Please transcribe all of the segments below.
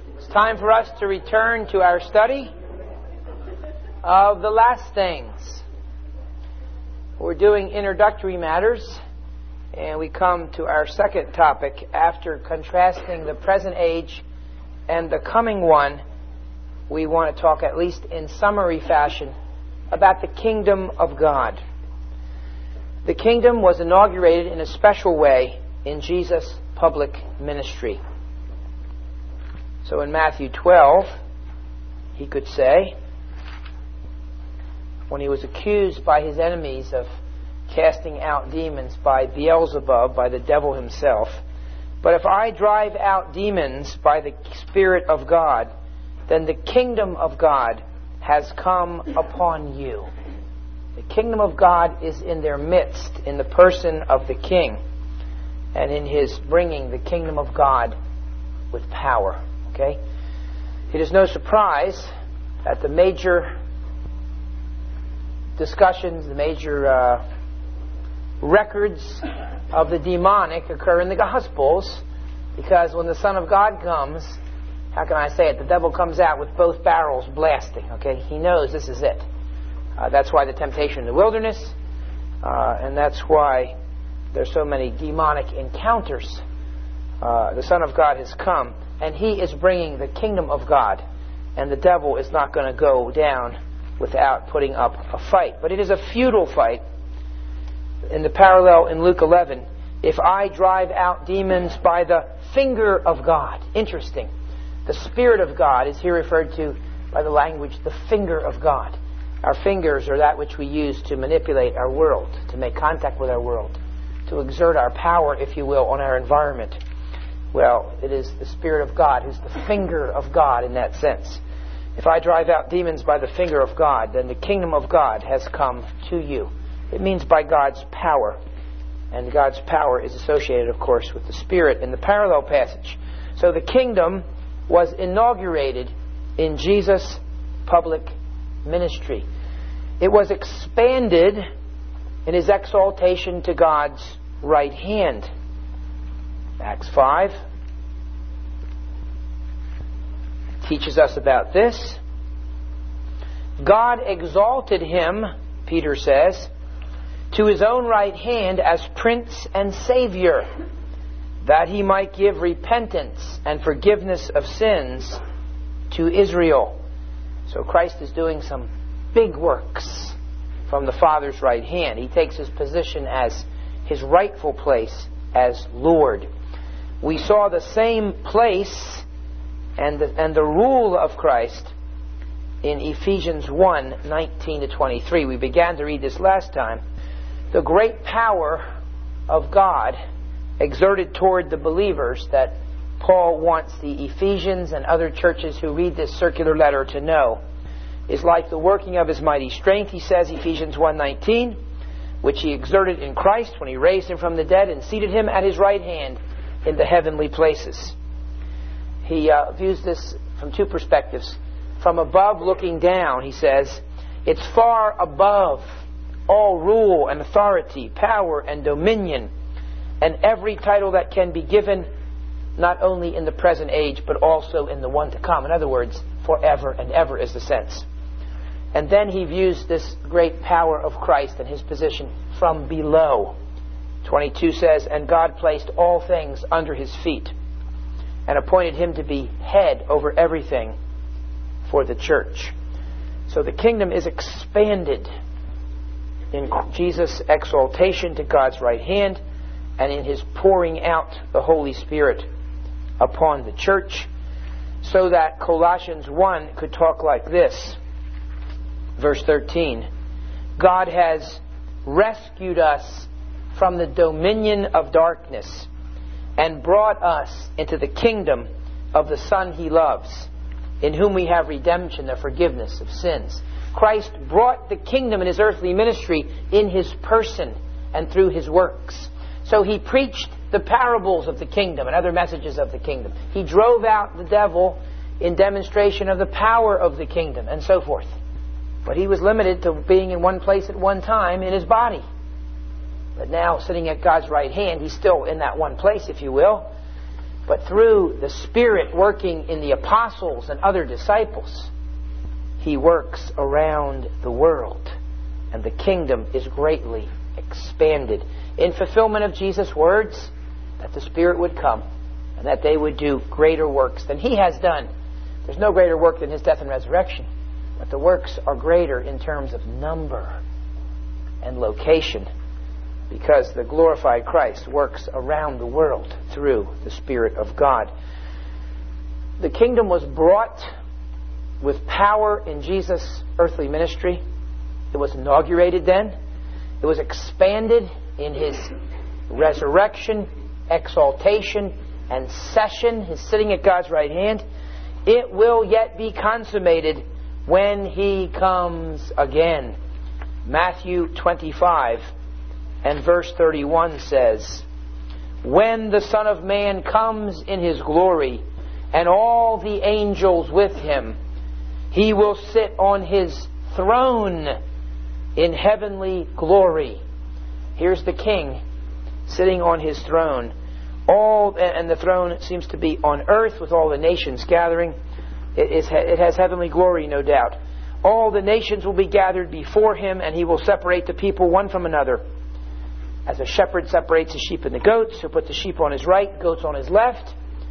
It's time for us to return to our study of the last things. We're doing introductory matters, and we come to our second topic after contrasting the present age and the coming one. We want to talk, at least in summary fashion, about the kingdom of God. The kingdom was inaugurated in a special way in Jesus' public ministry. So in Matthew 12, he could say, when he was accused by his enemies of casting out demons by Beelzebub, by the devil himself, "But if I drive out demons by the Spirit of God, then the kingdom of God has come upon you." The kingdom of God is in their midst, in the person of the king, and in his bringing the kingdom of God with power. Okay? It is no surprise that the major discussions, the major records of the demonic occur in the Gospels, because when the Son of God comes, how can I say it? The devil comes out with both barrels blasting. Okay? He knows this is it. That's why the temptation in the wilderness, and that's why there's so many demonic encounters. The Son of God has come, and He is bringing the kingdom of God, and the devil is not going to go down without putting up a fight. But it is a futile fight. In the parallel in Luke 11, if I drive out demons by the finger of God. Interesting. The Spirit of God is here referred to by the language, the finger of God. Our fingers are that which we use to manipulate our world, to make contact with our world, to exert our power, if you will, on our environment. Well, it is the Spirit of God who's the finger of God in that sense. If I drive out demons by the finger of God, then the kingdom of God has come to you. It means by God's power. And God's power is associated, of course, with the Spirit in the parallel passage. So the kingdom was inaugurated in Jesus' public ministry. It was expanded in His exaltation to God's right hand. Acts 5 teaches us about this. God exalted Him, Peter says, to His own right hand as Prince and Savior, that He might give repentance and forgiveness of sins to Israel. So Christ is doing some big works from the Father's right hand. He takes His position as His rightful place as Lord. We saw the same place and the rule of Christ in Ephesians 1:19-23. We began to read this last time. The great power of God exerted toward the believers that Paul wants the Ephesians and other churches who read this circular letter to know is like the working of His mighty strength, he says, Ephesians 1:19, which He exerted in Christ when He raised Him from the dead and seated Him at His right hand in the heavenly places. He views this from two perspectives. From above looking down, he says, it's far above all rule and authority, power and dominion, and every title that can be given, not only in the present age, but also in the one to come. In other words, forever and ever is the sense. And then he views this great power of Christ and His position from below. 22 says, and God placed all things under His feet and appointed Him to be head over everything for the church. So the kingdom is expanded in Jesus' exaltation to God's right hand and in His pouring out the Holy Spirit upon the church, so that Colossians 1 could talk like this. Verse 13, God has rescued us from the dominion of darkness and brought us into the kingdom of the Son He loves, in whom we have redemption, the forgiveness of sins. Christ brought the kingdom in His earthly ministry in His person and through His works. So He preached the parables of the kingdom and other messages of the kingdom. He drove out the devil in demonstration of the power of the kingdom and so forth. But He was limited to being in one place at one time in His body. But now, sitting at God's right hand, He's still in that one place, if you will. But through the Spirit working in the apostles and other disciples, He works around the world, and the kingdom is greatly expanded in fulfillment of Jesus' words that the Spirit would come and that they would do greater works than He has done. There's no greater work than His death and resurrection, but the works are greater in terms of number and location, because the glorified Christ works around the world through the Spirit of God. The kingdom was brought with power in Jesus' earthly ministry. It was inaugurated then. It was expanded in His resurrection, exaltation, and session, His sitting at God's right hand. It will yet be consummated when He comes again. Matthew 25 and verse 31 says, "When the Son of Man comes in His glory, and all the angels with Him, He will sit on His throne in heavenly glory." Here's the King sitting on His throne. And the throne seems to be on earth with all the nations gathering. It has heavenly glory, no doubt. All the nations will be gathered before Him, and He will separate the people one from another. As a shepherd separates the sheep and the goats, He'll put the sheep on His right, goats on His left.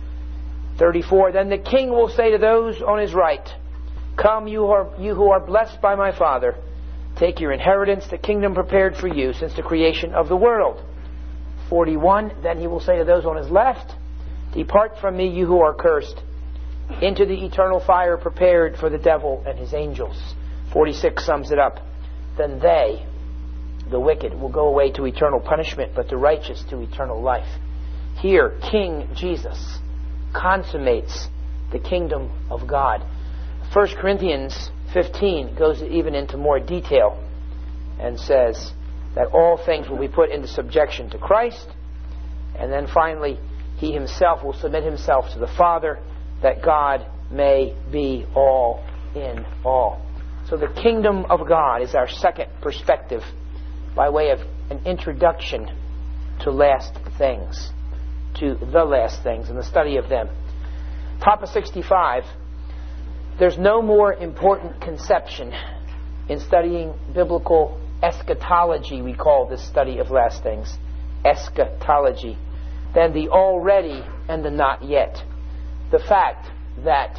34, "Then the King will say to those on His right, 'Come, you who are blessed by my Father, take your inheritance, the kingdom prepared for you since the creation of the world.' 41, "Then He will say to those on His left, 'Depart from me, you who are cursed, into the eternal fire prepared for the devil and his angels.'" 46 sums it up. "Then they, the wicked, will go away to eternal punishment, but the righteous to eternal life." Here, King Jesus consummates the kingdom of God. 1 Corinthians 15 goes even into more detail and says that all things will be put into subjection to Christ, and then finally He Himself will submit Himself to the Father, that God may be all in all. So the kingdom of God is our second perspective by way of an introduction to last things, to the last things and the study of them. Top of 65, there's no more important conception in studying biblical eschatology, we call this study of last things, eschatology, than the already and the not yet. The fact that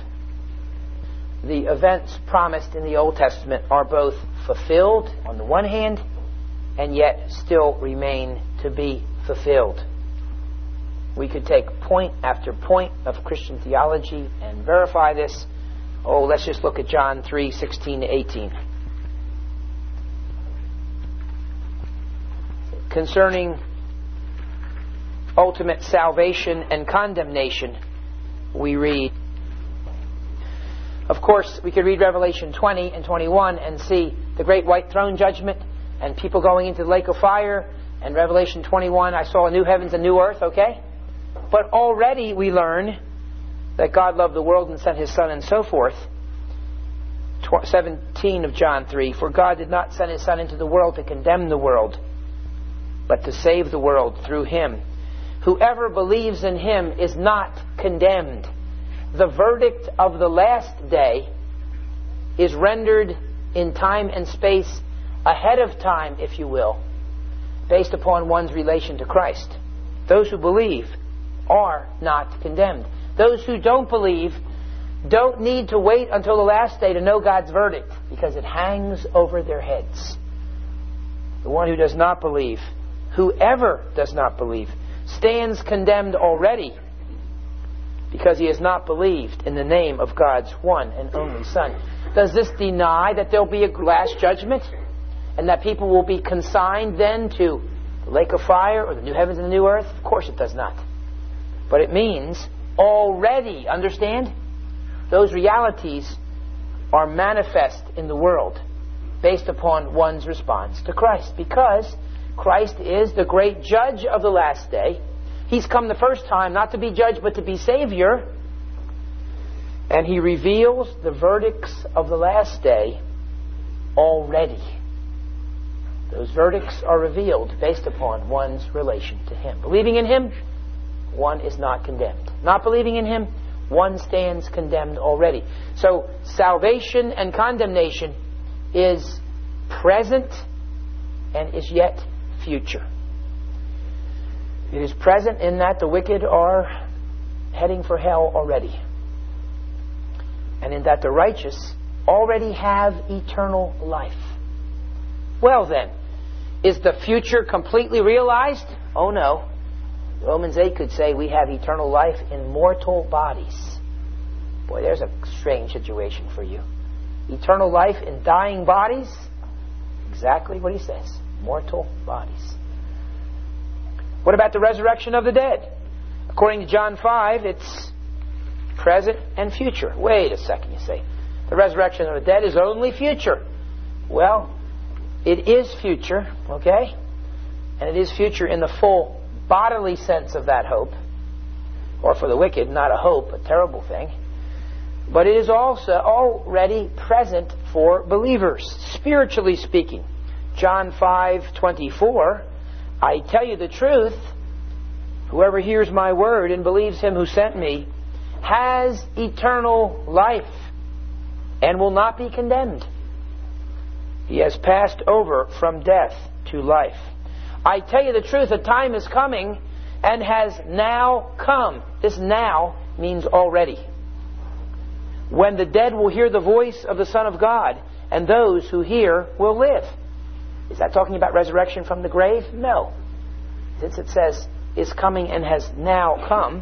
the events promised in the Old Testament are both fulfilled on the one hand and yet still remain to be fulfilled. We could take point after point of Christian theology and verify this. Let's just look at John 3:16 to 18. Concerning ultimate salvation and condemnation, we read, of course, we could read Revelation 20 and 21 and see the great white throne judgment and people going into the lake of fire, and Revelation 21, I saw a new heavens and new earth, okay? But already we learn that God loved the world and sent His Son and so forth. 17 of John 3, "For God did not send His Son into the world to condemn the world, but to save the world through Him. Whoever believes in Him is not condemned. The verdict of the last day is rendered in time and space ahead of time, if you will, based upon one's relation to Christ. Those who believe are not condemned. Those who don't believe don't need to wait until the last day to know God's verdict, because it hangs over their heads. The one who does not believe, whoever does not believe, stands condemned already, because he has not believed in the name of God's one and only Son." Does this deny that there will be a last judgment and that people will be consigned then to the lake of fire or the new heavens and the new earth? Of course it does not. But it means already, understand? Those realities are manifest in the world based upon one's response to Christ, because Christ is the great judge of the last day. He's come the first time not to be judge but to be Savior. And He reveals the verdicts of the last day already. Those verdicts are revealed based upon one's relation to Him. Believing in Him one is not condemned. Not believing in Him, one stands condemned already. So salvation and condemnation is present and is yet future. It is present in that the wicked are heading for hell already, and in that the righteous already have eternal life. Well then, is the future completely realized? Oh no. Romans 8 could say we have eternal life in mortal bodies. Boy, there's a strange situation for you. Eternal life in dying bodies? Exactly what he says. Mortal bodies. What about the resurrection of the dead? According to John 5, it's present and future. Wait a second, you say. The resurrection of the dead is only future. Well, it is future, okay? And it is future in the full bodily sense of that hope. Or for the wicked, not a hope, a terrible thing. But it is also already present for believers, spiritually speaking. John 5:24, I tell you the truth, whoever hears my word and believes Him who sent me has eternal life and will not be condemned. He has passed over from death to life. I tell you the truth, a time is coming and has now come. This now means already. When the dead will hear the voice of the Son of God, and those who hear will live. Is that talking about resurrection from the grave? No. Since it says, is coming and has now come,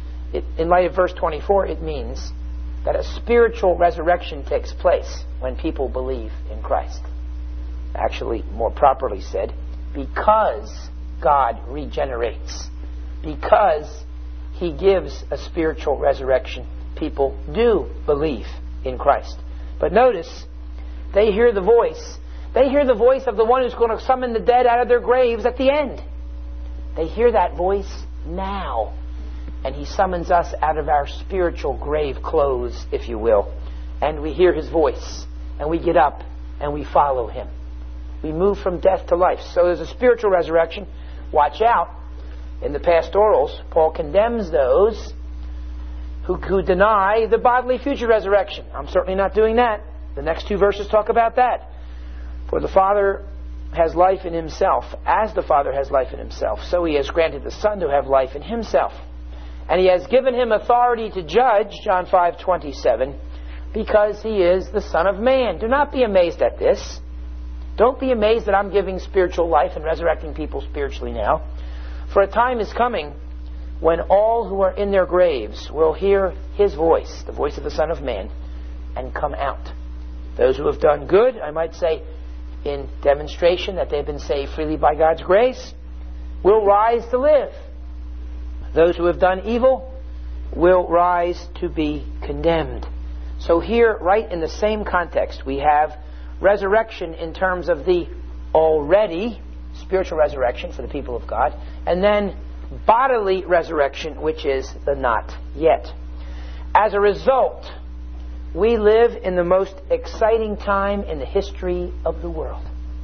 in light of verse 24, it means that a spiritual resurrection takes place when people believe in Christ. Actually, more properly said, because God regenerates, because He gives a spiritual resurrection, people do believe in Christ. But notice, they hear the voice. They hear the voice of the one who's going to summon the dead out of their graves at the end. They hear that voice now. And He summons us out of our spiritual grave clothes, if you will. And we hear His voice. And we get up and we follow Him. We move from death to life. So there's a spiritual resurrection. Watch out. In the pastorals, Paul condemns those who deny the bodily future resurrection. I'm certainly not doing that. The next two verses talk about that. For the Father has life in Himself. As the Father has life in Himself, so He has granted the Son to have life in Himself. And He has given Him authority to judge, John 5:27, because He is the Son of Man. Do not be amazed at this. Don't be amazed that I'm giving spiritual life and resurrecting people spiritually now. For a time is coming when all who are in their graves will hear His voice, the voice of the Son of Man, and come out. Those who have done good, I might say, in demonstration that they've been saved freely by God's grace, will rise to live. Those who have done evil will rise to be condemned. So here, right in the same context, we have resurrection in terms of the already spiritual resurrection for the people of God, and then bodily resurrection, which is the not yet. As a result, we live in the most exciting time in the history of the world.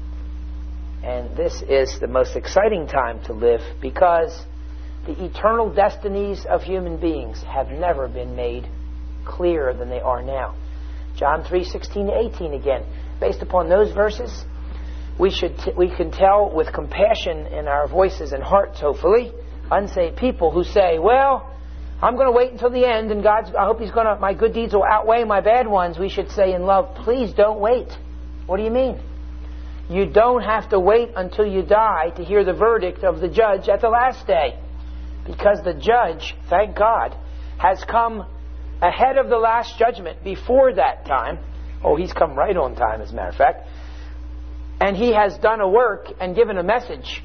And this is the most exciting time to live because the eternal destinies of human beings have never been made clearer than they are now. John 3:16-18 again. Based upon those verses, we can tell with compassion in our voices and hearts, hopefully, unsaved people who say, well, I'm going to wait until the end, and I hope my good deeds will outweigh my bad ones. We should say in love, please don't wait. What do you mean? You don't have to wait until you die to hear the verdict of the judge at the last day. Because the judge, thank God, has come ahead of the last judgment before that time. Oh, He's come right on time, as a matter of fact. And He has done a work and given a message.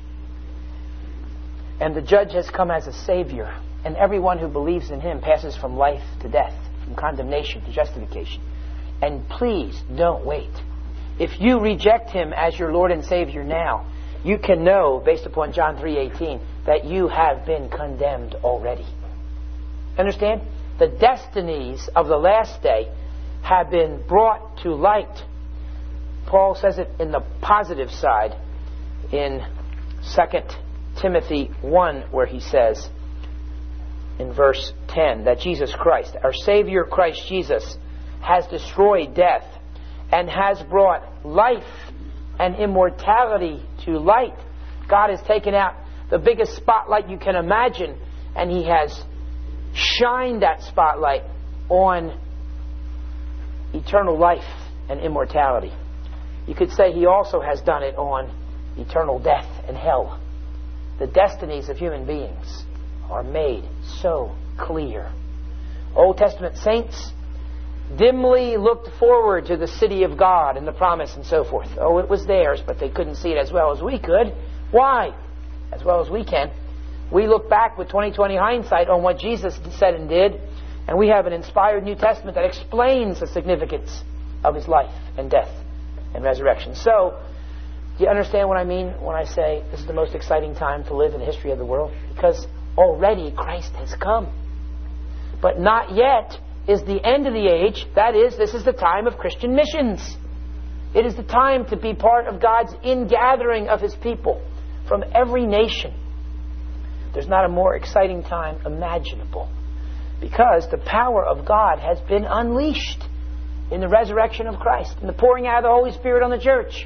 And the judge has come as a Savior. And everyone who believes in Him passes from life to death, from condemnation to justification. And please don't wait. If you reject Him as your Lord and Savior now, you can know, based upon John 3:18, that you have been condemned already. Understand? The destinies of the last day have been brought to light. Paul says it in the positive side in 2 Timothy 1, where he says, in verse 10 that Jesus Christ, our Savior Christ Jesus, has destroyed death and has brought life and immortality to light. God has taken out the biggest spotlight you can imagine, and He has shined that spotlight on eternal life and immortality. You could say He also has done it on eternal death and hell. The destinies of human beings are made so clear. Old Testament saints dimly looked forward to the city of God and the promise and so forth. Oh, it was theirs, but they couldn't see it as well as we could. Why? As well as we can. We look back with 20/20 hindsight on what Jesus said and did, and we have an inspired New Testament that explains the significance of His life and death and resurrection. So, do you understand what I mean when I say this is the most exciting time to live in the history of the world? Because already Christ has come. But not yet is the end of the age. That is, this is the time of Christian missions. It is the time to be part of God's ingathering of His people from every nation. There's not a more exciting time imaginable, because the power of God has been unleashed in the resurrection of Christ, in the pouring out of the Holy Spirit on the church.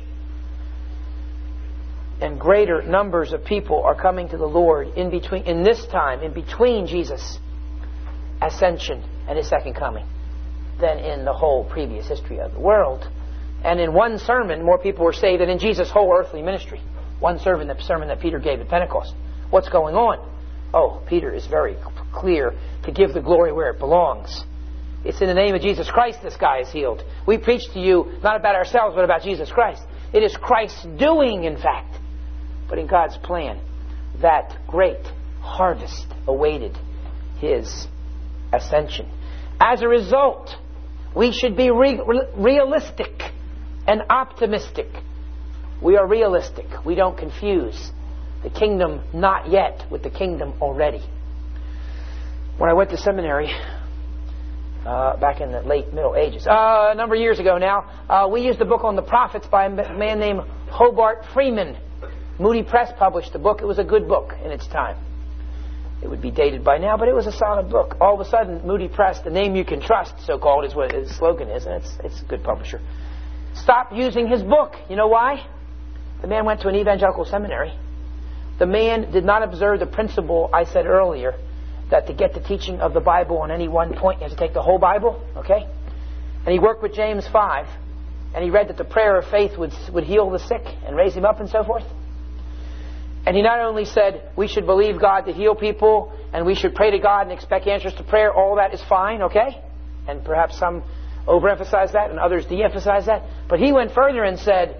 And greater numbers of people are coming to the Lord in this time, in between Jesus' ascension and His second coming, than in the whole previous history of the world. And in one sermon, more people were saved than in Jesus' whole earthly ministry. One sermon that Peter gave at Pentecost. What's going on? Oh, Peter is very clear to give the glory where it belongs. It's in the name of Jesus Christ this guy is healed. We preach to you not about ourselves, but about Jesus Christ. It is Christ's doing, in fact. But in God's plan, that great harvest awaited His ascension. As a result, we should be realistic and optimistic. We are realistic. We don't confuse the kingdom not yet with the kingdom already. When I went to seminary back in the late Middle Ages, a number of years ago now, we used a book on the prophets by a man named Hobart Freeman. Moody Press published the book. It was a good book in its time. It would be dated by now, but it was a solid book. All of a sudden, Moody Press, the name you can trust, so-called, is what his slogan is, and it's a good publisher, stopped using his book. You know why? The man went to an evangelical seminary. The man did not observe the principle I said earlier, that to get the teaching of the Bible on any one point, you have to take the whole Bible, okay? And he worked with James 5, and he read that the prayer of faith would heal the sick and raise him up and so forth. And he not only said we should believe God to heal people, and we should pray to God and expect answers to prayer, all that is fine, okay? And perhaps some overemphasize that and others de-emphasize that. But he went further and said,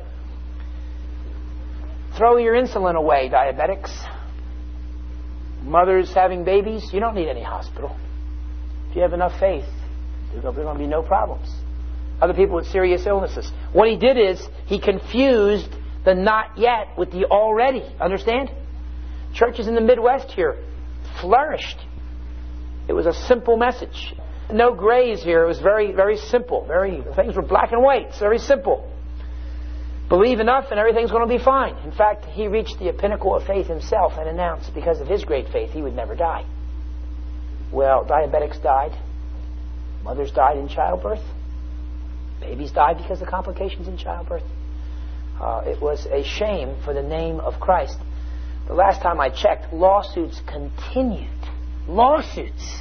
throw your insulin away, diabetics. Mothers having babies, you don't need any hospital. If you have enough faith, there's going to be no problems. Other people with serious illnesses. What he did is, he confused the not yet with the already. Understand? Churches in the Midwest here flourished. It was a simple message. No grays here. It was very, very simple. Things were black and white. It's very simple. Believe enough and everything's going to be fine. In fact, he reached the pinnacle of faith himself and announced because of his great faith he would never die. Well, diabetics died. Mothers died in childbirth. Babies died because of complications in childbirth. It was a shame for the name of Christ. The last time I checked, lawsuits continued. Lawsuits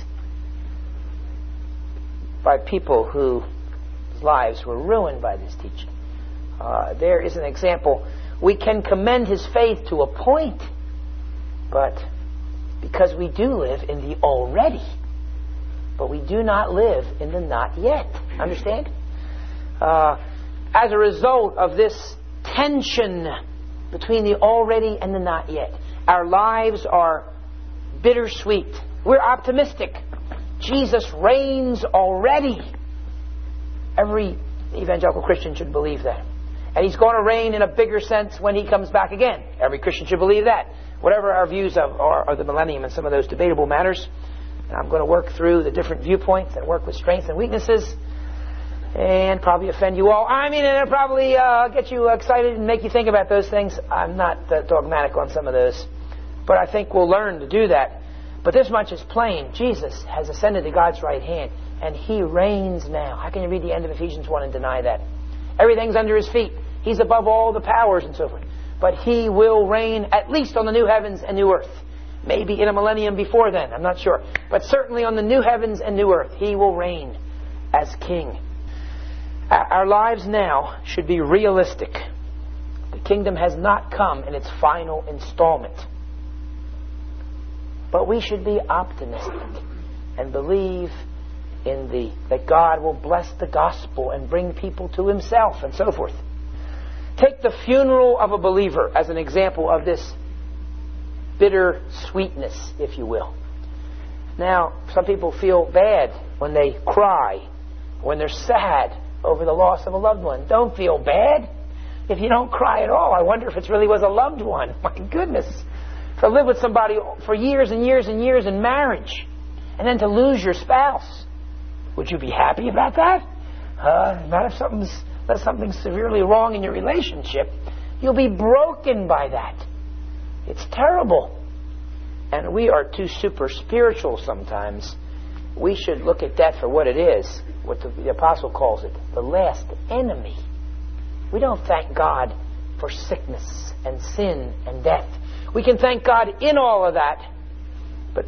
by people whose lives were ruined by this teaching. There is an example. We can commend his faith to a point, but because we do live in the already, but we do not live in the not yet. Understand? As a result of this tension between the already and the not yet, our lives are bittersweet. We're optimistic. Jesus reigns already. Every evangelical Christian should believe that. And He's going to reign in a bigger sense when He comes back again. Every Christian should believe that. Whatever our views are the millennium and some of those debatable matters, and I'm going to work through the different viewpoints and work with strengths and weaknesses, and probably offend you all. I mean, it'll probably get you excited and make you think about those things. I'm not dogmatic on some of those, but I think we'll learn to do that. But this much is plain. Jesus has ascended to God's right hand, and He reigns now. How can you read the end of Ephesians 1 and deny that? Everything's under His feet. He's above all the powers and so forth. But He will reign at least on the new heavens and new earth. Maybe in a millennium before then, I'm not sure. But certainly on the new heavens and new earth, He will reign as King. Our lives now should be realistic. The kingdom has not come in its final installment. But we should be optimistic and believe in that God will bless the gospel and bring people to Himself and so forth. Take the funeral of a believer as an example of this bitter sweetness, if you will. Now, some people feel bad when they cry, when they're sad over the loss of a loved one. Don't feel bad. If you don't cry at all, I wonder if it really was a loved one. My goodness. To live with somebody for years and years and years in marriage, and then to lose your spouse. Would you be happy about that? Not if something's severely wrong in your relationship. You'll be broken by that. It's terrible. And we are too super spiritual sometimes. We should look at death for what it is, what the apostle calls it, the last enemy. We don't thank God for sickness and sin and death. We can thank God in all of that, but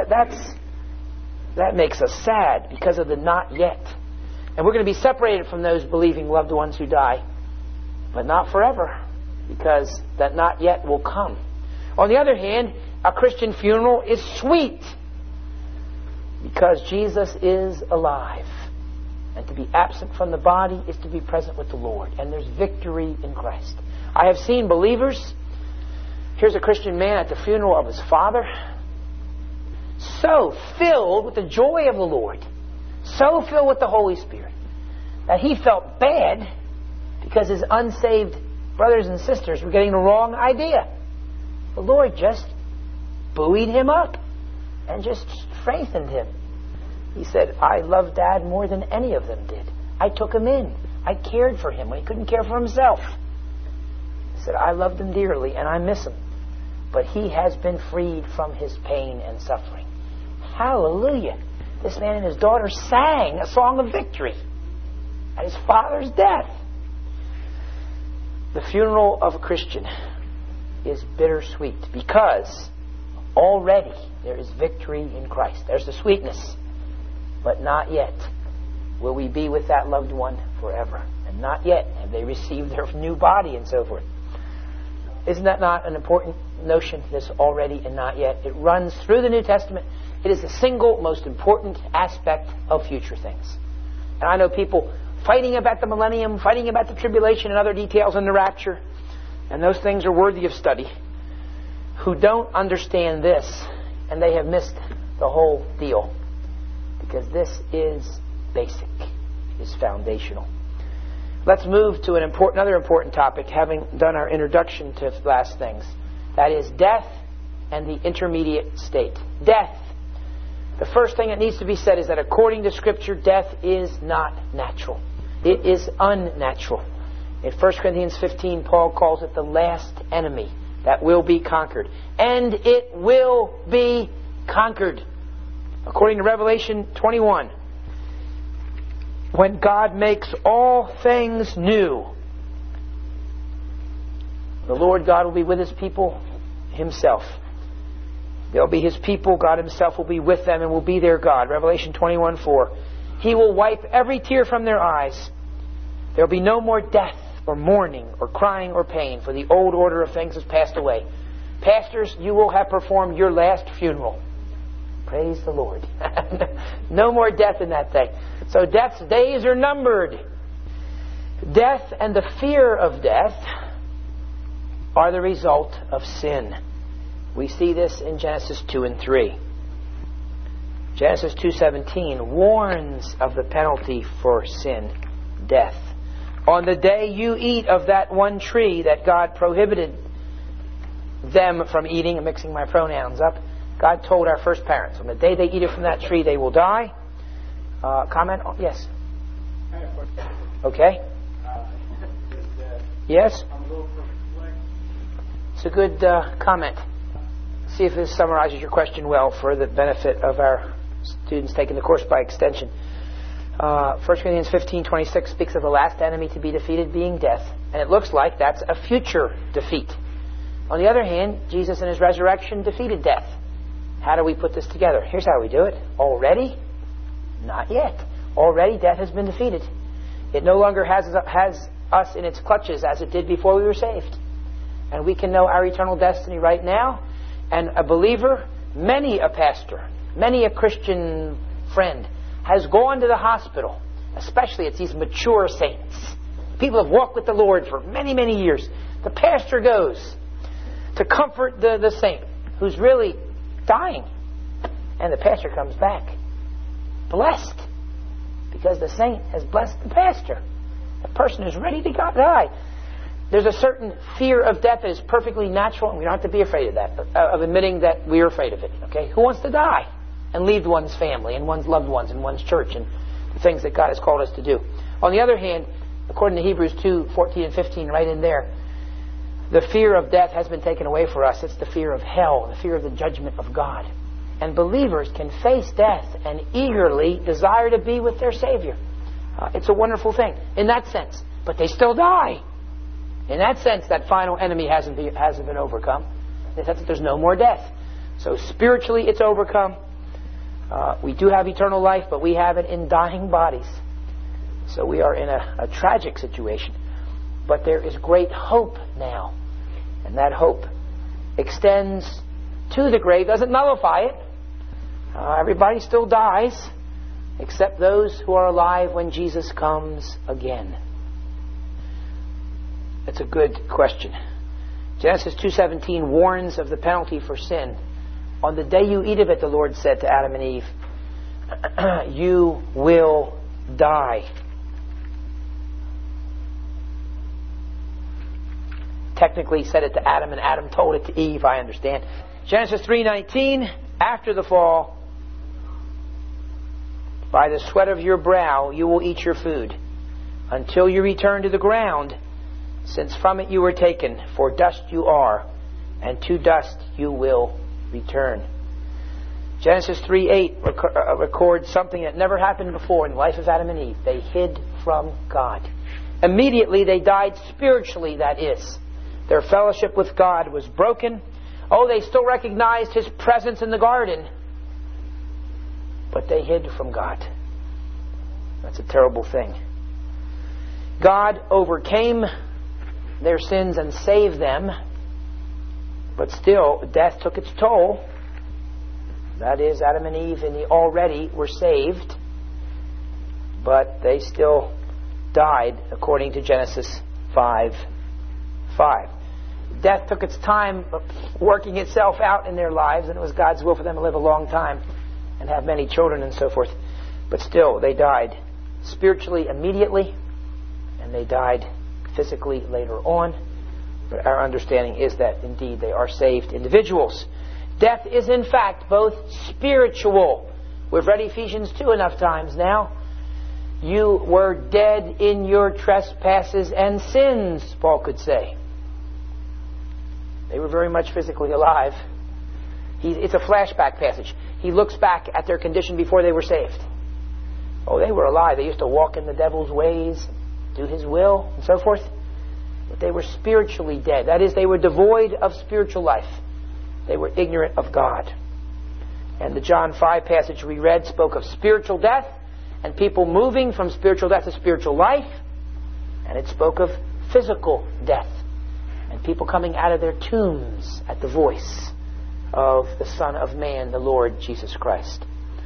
that makes us sad because of the not yet. And we're going to be separated from those believing loved ones who die, but not forever, because that not yet will come. On the other hand, a Christian funeral is sweet because Jesus is alive. And to be absent from the body is to be present with the Lord. And there's victory in Christ. I have seen believers. Here's a Christian man at the funeral of his father, so filled with the joy of the Lord, so filled with the Holy Spirit, that he felt bad because his unsaved brothers and sisters were getting the wrong idea. The Lord just buoyed him up and just strengthened him. He said, I loved Dad more than any of them did. I took him in. I cared for him when he couldn't care for himself. He said, I loved him dearly and I miss him. But he has been freed from his pain and suffering. Hallelujah. This man and his daughter sang a song of victory at his father's death. The funeral of a Christian is bittersweet because already there is victory in Christ. There's the sweetness. But not yet will we be with that loved one forever. And not yet have they received their new body and so forth. Isn't that not an important notion, this already and not yet? It runs through the New Testament. It is the single most important aspect of future things. And I know people fighting about the millennium, fighting about the tribulation and other details in the rapture, and those things are worthy of study, who don't understand this, and they have missed the whole deal. Because this is basic, is foundational. Let's move to another important topic, having done our introduction to last things. That is death and the intermediate state. Death. The first thing that needs to be said is that according to Scripture, death is not natural. It is unnatural. In 1 Corinthians 15, Paul calls it the last enemy that will be conquered. And it will be conquered. According to Revelation 21, when God makes all things new, the Lord God will be with His people Himself. They'll be His people. God Himself will be with them and will be their God. Revelation 21:4. He will wipe every tear from their eyes. There will be no more death or mourning or crying or pain, for the old order of things has passed away. Pastors, you will have performed your last funeral. Praise the Lord. No more death in that thing. So death's days are numbered. Death and the fear of death are the result of sin. We see this in Genesis 2 and 3. Genesis 2:17 warns of the penalty for sin, death. On the day you eat of that one tree that God prohibited them from eating, I'm mixing my pronouns up, God told our first parents, on the day they eat it from that tree, they will die. Comment? Yes? Okay. Yes? It's a good comment. see if this summarizes your question well for the benefit of our students taking the course by extension. 1 Corinthians 15:26 speaks of the last enemy to be defeated being death. And it looks like that's a future defeat. On the other hand, Jesus in His resurrection defeated death. How do we put this together? Here's how we do it. Already? Not yet. Already death has been defeated. It no longer has us in its clutches as it did before we were saved. And we can know our eternal destiny right now. And a believer, many a pastor, many a Christian friend has gone to the hospital, especially it's these mature saints. People have walked with the Lord for many, many years. The pastor goes to comfort the saint who's really dying. And the pastor comes back blessed because the saint has blessed the pastor. The person is ready to die. There's a certain fear of death that is perfectly natural, and we don't have to be afraid of that, of admitting that we're afraid of it. Okay? Who wants to die and leave one's family and one's loved ones and one's church and the things that God has called us to do? On the other hand, according to Hebrews 2:14 and 15, right in there, the fear of death has been taken away for us. It's the fear of hell, the fear of the judgment of God. And believers can face death and eagerly desire to be with their Savior. It's a wonderful thing in that sense. But they still die. In that sense, that final enemy hasn't been overcome. In the sense that there's no more death. So spiritually, it's overcome. We do have eternal life, but we have it in dying bodies. So we are in a tragic situation. But there is great hope now. And that hope extends to the grave, doesn't nullify it. Everybody still dies, except those who are alive when Jesus comes again. That's a good question. Genesis 2:17 warns of the penalty for sin. On the day you eat of it, the Lord said to Adam and Eve, you will die. Technically said it to Adam, and Adam told it to Eve, I understand. Genesis 3:19, after the fall, by the sweat of your brow you will eat your food, until you return to the ground, since from it you were taken, for dust you are, and to dust you will return. Genesis 3:8 records something that never happened before in the life of Adam and Eve. They hid from God. Immediately they died spiritually, that is. Their fellowship with God was broken. Oh, they still recognized His presence in the garden, but they hid from God. That's a terrible thing. God overcame their sins and saved them, but still death took its toll. That is, Adam and Eve already were saved, but they still died according to Genesis 5:5. Death took its time working itself out in their lives, and it was God's will for them to live a long time and have many children and so forth. But still, they died spiritually immediately, and they died physically later on. But our understanding is that indeed they are saved individuals. Death is in fact both spiritual. We've read Ephesians 2 enough times now. You were dead in your trespasses and sins, Paul could say. They were very much physically alive. It's a flashback passage. He looks back at their condition before they were saved. Oh, they were alive. They used to walk in the devil's ways, do his will, and so forth. But they were spiritually dead. That is, they were devoid of spiritual life. They were ignorant of God. And the John 5 passage we read spoke of spiritual death and people moving from spiritual death to spiritual life. And it spoke of physical death and people coming out of their tombs at the voice of the Son of Man, the Lord Jesus Christ.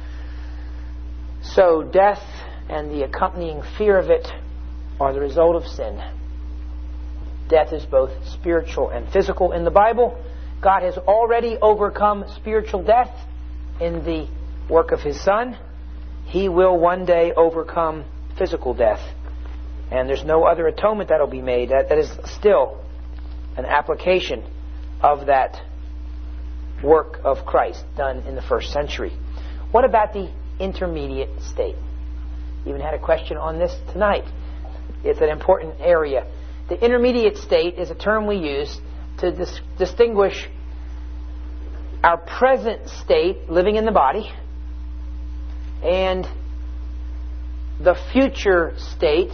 So death and the accompanying fear of it are the result of sin. Death is both spiritual and physical in the Bible. God has already overcome spiritual death in the work of His Son. He will one day overcome physical death. And there's no other atonement that will be made. That is still an application of that work of Christ done in the first century. What about the intermediate state? Even had a question on this tonight. It's an important area. The intermediate state is a term we use to distinguish our present state, living in the body, and the future state,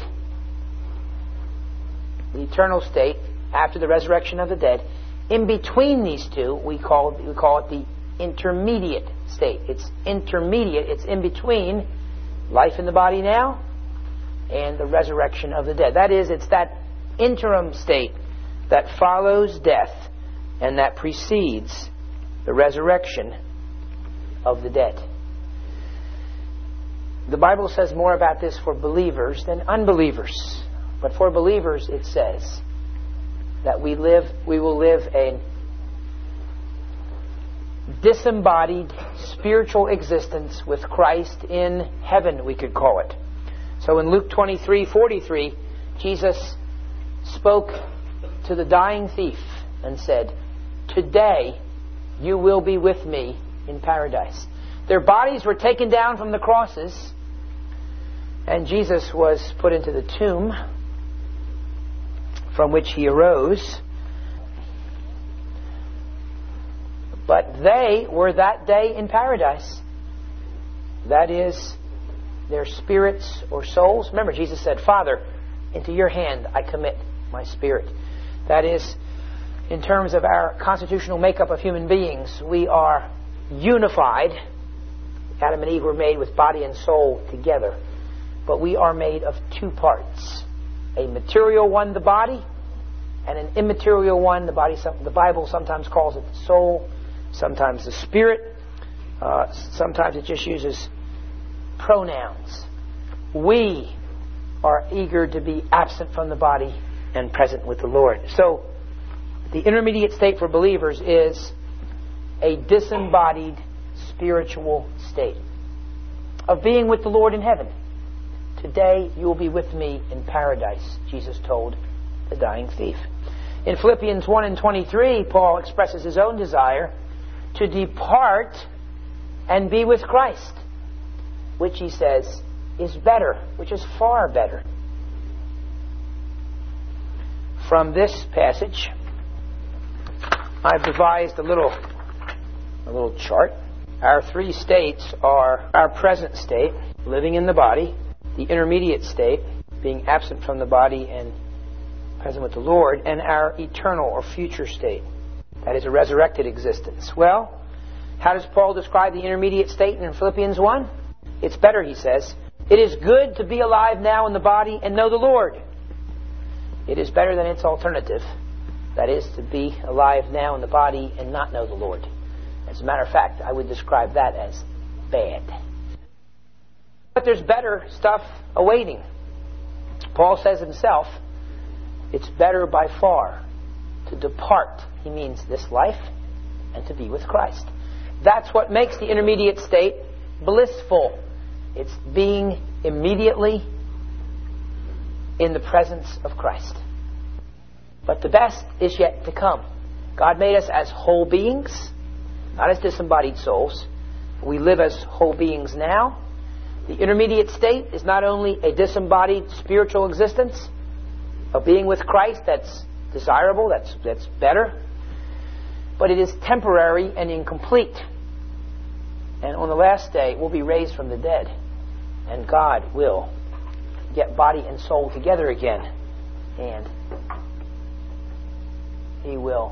the eternal state, after the resurrection of the dead. In between these two, we call it the intermediate state. It's intermediate. It's in between life in the body now and the resurrection of the dead. That is, it's that interim state that follows death and that precedes the resurrection of the dead. The Bible says more about this for believers than unbelievers. But for believers, it says that we will live a disembodied spiritual existence with Christ in heaven, we could call it. So in Luke 23:43, Jesus spoke to the dying thief and said, "Today you will be with me in paradise." Their bodies were taken down from the crosses, and Jesus was put into the tomb from which he arose. But they were that day in paradise. That is, their spirits or souls. Remember, Jesus said, "Father, into your hand I commit my spirit." That is, in terms of our constitutional makeup of human beings, we are unified. Adam and Eve were made with body and soul together. But we are made of two parts. A material one, the body, and an immaterial one, the body. The Bible sometimes calls it the soul, sometimes the spirit. Sometimes it just uses pronouns. We are eager to be absent from the body and present with the Lord. So, the intermediate state for believers is a disembodied spiritual state of being with the Lord in heaven. "Today you will be with me in paradise," Jesus told the dying thief. In Philippians 1:23, Paul expresses his own desire to depart and be with Christ, which he says is better, which is far better. From this passage, I've devised a little chart. Our three states are our present state, living in the body; the intermediate state, being absent from the body and present with the Lord; and our eternal or future state, that is a resurrected existence. Well, how does Paul describe the intermediate state in Philippians 1? It's better, he says. "It is good to be alive now in the body and know the Lord." It is better than its alternative, that is, to be alive now in the body and not know the Lord. As a matter of fact, I would describe that as bad. But there's better stuff awaiting. Paul says himself, it's better by far to depart, he means this life, and to be with Christ. That's what makes the intermediate state blissful. It's being immediately in the presence of Christ. But the best is yet to come. God made us as whole beings, not as disembodied souls. We live as whole beings now. The intermediate state is not only a disembodied spiritual existence of being with Christ that's desirable, that's better, but it is temporary and incomplete. And on the last day, we'll be raised from the dead, and God will get body and soul together again, and He will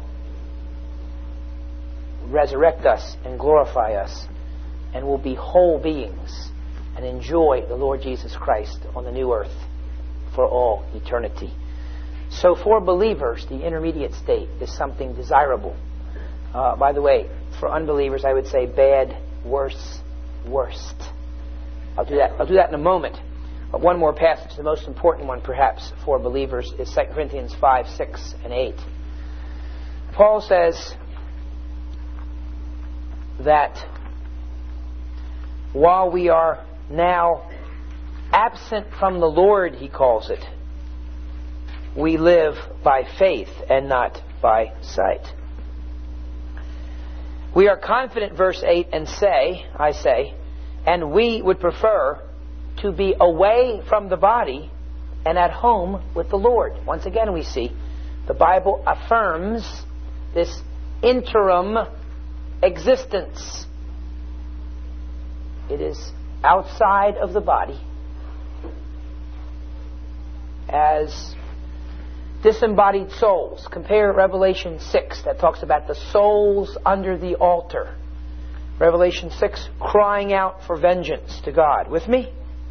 resurrect us and glorify us, and we'll be whole beings and enjoy the Lord Jesus Christ on the new earth for all eternity. So for believers, the intermediate state is something desirable. By the way, for unbelievers, I would say bad, worse, worst. I'll do that in a moment. But one more passage, the most important one perhaps for believers, is 2 Corinthians 5, 6, and 8. Paul says that while we are now absent from the Lord, he calls it, we live by faith and not by sight. We are confident, verse 8, and I say, and we would prefer to be away from the body and at home with the Lord. Once again, we see the Bible affirms this interim existence. It is outside of the body as disembodied souls. Compare Revelation 6 that talks about the souls under the altar. Revelation 6 crying out for vengeance to God. With me?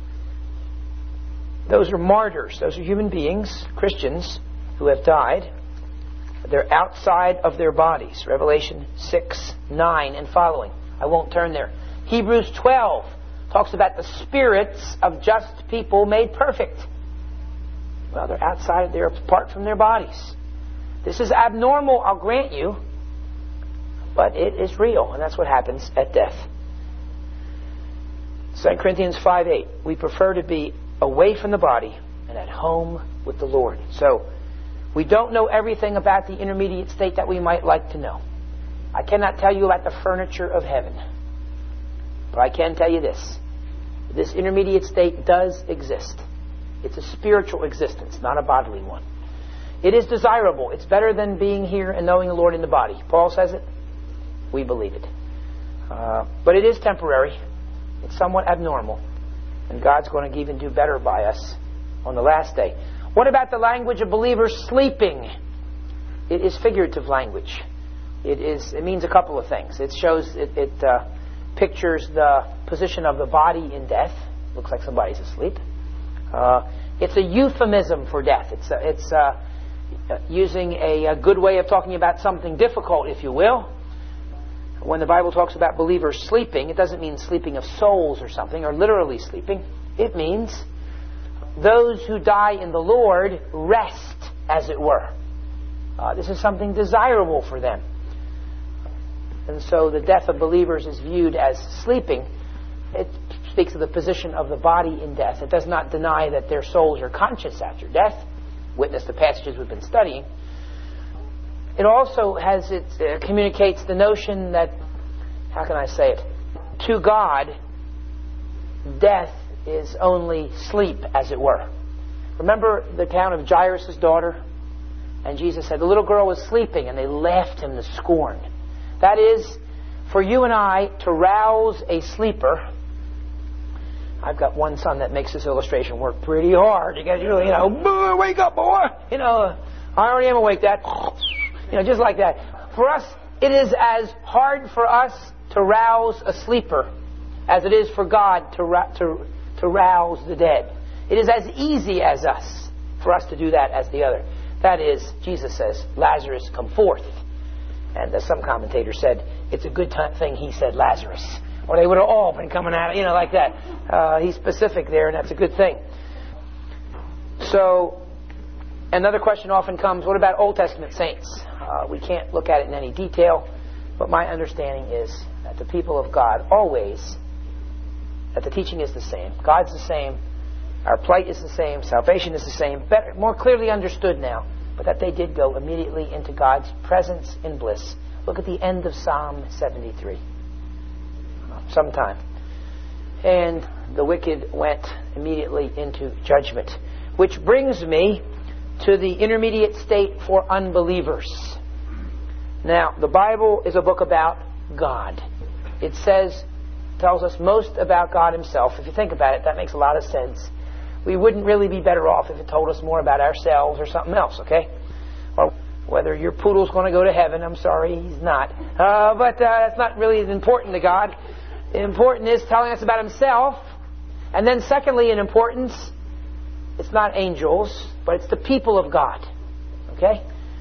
Those are martyrs. Those are human beings, Christians, who have died. They're outside of their bodies. Revelation 6, 9 and following. I won't turn there. Hebrews 12 talks about the spirits of just people made perfect. Well, they're outside, they're apart from their bodies. This is abnormal, I'll grant you, but it is real, and that's what happens at death. 2 Corinthians 5:8. We prefer to be away from the body and at home with the Lord. So, we don't know everything about the intermediate state that we might like to know. I cannot tell you about the furniture of heaven. But I can tell you this. This intermediate state does exist. It's a spiritual existence, not a bodily one. It is desirable. It's better than being here and knowing the Lord in the body. Paul says it. We believe it. But it is temporary. It's somewhat abnormal. And God's going to even do better by us on the last day. What about the language of believers sleeping? It is figurative language. It means a couple of things. It shows, it pictures the position of the body in death. Looks like somebody's asleep. It's a euphemism for death. It's using a good way of talking about something difficult, if you will. When the Bible talks about believers sleeping, it doesn't mean sleeping of souls or something, or literally sleeping. It means those who die in the Lord rest, as it were. This is something desirable for them. And so the death of believers is viewed as sleeping. It speaks of the position of the body in death. It does not deny that their souls are conscious after death. Witness the passages we've been studying. It also communicates the notion that, how can I say it? To God, death is only sleep, as it were. Remember the account of Jairus' daughter? And Jesus said, the little girl was sleeping, and they laughed him to scorn. That is, for you and I to rouse a sleeper. I've got one son that makes this illustration work pretty hard. You guys really, wake up, boy. I already am awake, Dad. Just like that. For us, it is as hard for us to rouse a sleeper as it is for God to rouse the dead. It is as easy as us for us to do that as the other. That is, Jesus says, Lazarus, come forth. And as some commentators said, it's a good thing he said Lazarus. Or they would have all been coming out, like that. He's specific there, and that's a good thing. So, another question often comes, what about Old Testament saints? We can't look at it in any detail, but my understanding is that the people of God always, that the teaching is the same. God's the same. Our plight is the same. Salvation is the same. Better, more clearly understood now, but that they did go immediately into God's presence in bliss. Look at the end of Psalm 73. Sometime. And the wicked went immediately into judgment. Which brings me to the intermediate state for unbelievers. Now, the Bible is a book about God. It tells us most about God Himself. If you think about it, that makes a lot of sense. We wouldn't really be better off if it told us more about ourselves or something else, okay? Or whether your poodle's going to go to heaven. I'm sorry, he's not. But that's not really as important to God. Important is telling us about Himself. And then secondly, in importance, it's not angels, but it's the people of God. Okay?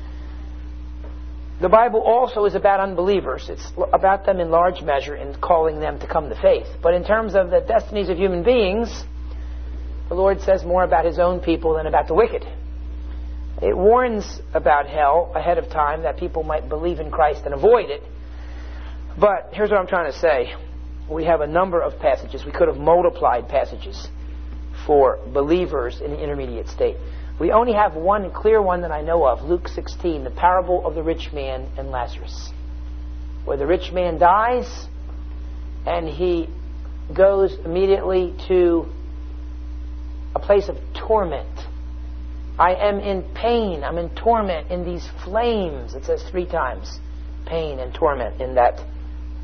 The Bible also is about unbelievers. It's about them in large measure in calling them to come to faith. But in terms of the destinies of human beings, the Lord says more about His own people than about the wicked. It warns about hell ahead of time that people might believe in Christ and avoid it. But here's what I'm trying to say. We have a number of passages. We could have multiplied passages for believers in the intermediate state. We only have one clear one that I know of, Luke 16, the parable of the rich man and Lazarus, where the rich man dies and he goes immediately to a place of torment. I am in pain. I'm in torment in these flames. It says 3 times, pain and torment in that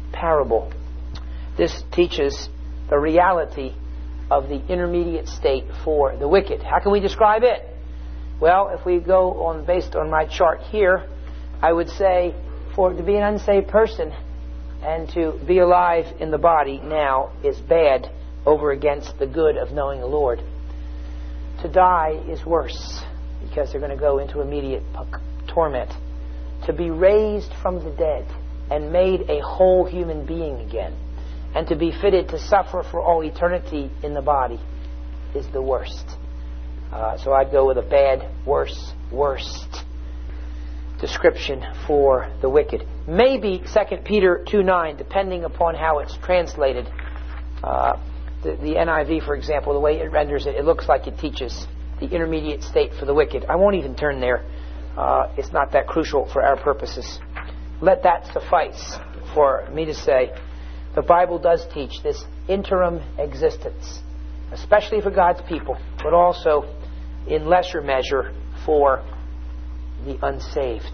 parable. This teaches the reality of the intermediate state for the wicked. How can we describe it? Well, if we go on based on my chart here, I would say to be an unsaved person and to be alive in the body now is bad over against the good of knowing the Lord. To die is worse because they're going to go into immediate torment. To be raised from the dead and made a whole human being again, and to be fitted to suffer for all eternity in the body is the worst. So I'd go with a bad, worst description for the wicked. Maybe 2 Peter 2:9, depending upon how it's translated. The NIV, for example, the way it renders it, it looks like it teaches the intermediate state for the wicked. I won't even turn there. It's not that crucial for our purposes. Let that suffice for me to say the Bible does teach this interim existence, especially for God's people, but also in lesser measure for the unsaved.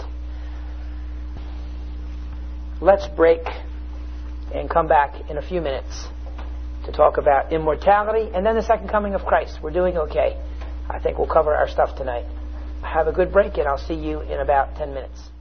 Let's break and come back in a few minutes to talk about immortality and then the second coming of Christ. We're doing okay. I think we'll cover our stuff tonight. Have a good break, and I'll see you in about 10 minutes.